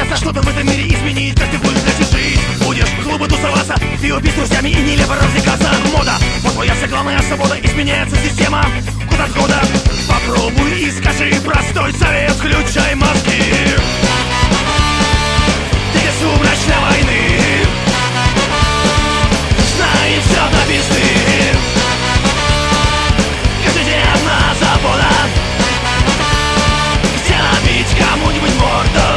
снятся что-то в этом мире изменить. Как ты будешь дальше жить? Будешь в клубы тусоваться, пиво пить с друзьями и нелепо развлекаться. Мода, вот твоя вся главная свобода. Изменяется система, куда отхода. Попробуй и скажи простой совет. Включай мозги. Ты лесу мрачной войны. Знай все до пизды. Каждый день одна забота. Где набить кому-нибудь морду.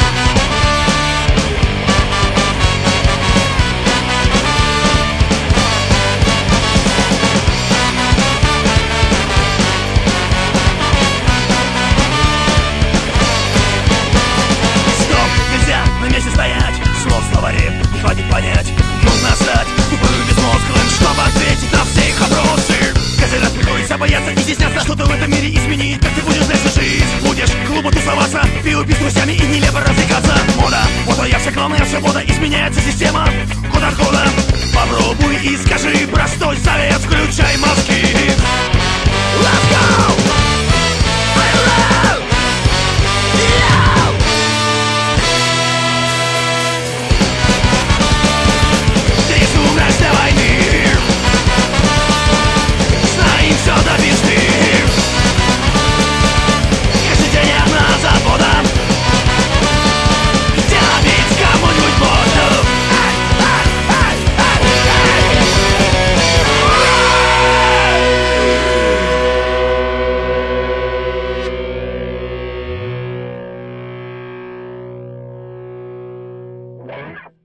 Стоять, слов словаре не хватит понять. Нужно стать тупым безмозглым, чтобы ответить на все их вопросы. Каждый раз приходится бояться и стесняться что-то в этом мире изменить. Как ты будешь дальше жить? Будешь в клубу тусоваться, пиво пить с друзьями и нелепо развлекаться. Мода, вот твоя вся главная свобода. Изменяется система, куда отхода. Попробуй и скажи простой совет. Включай мозги. Let's go! Yeah.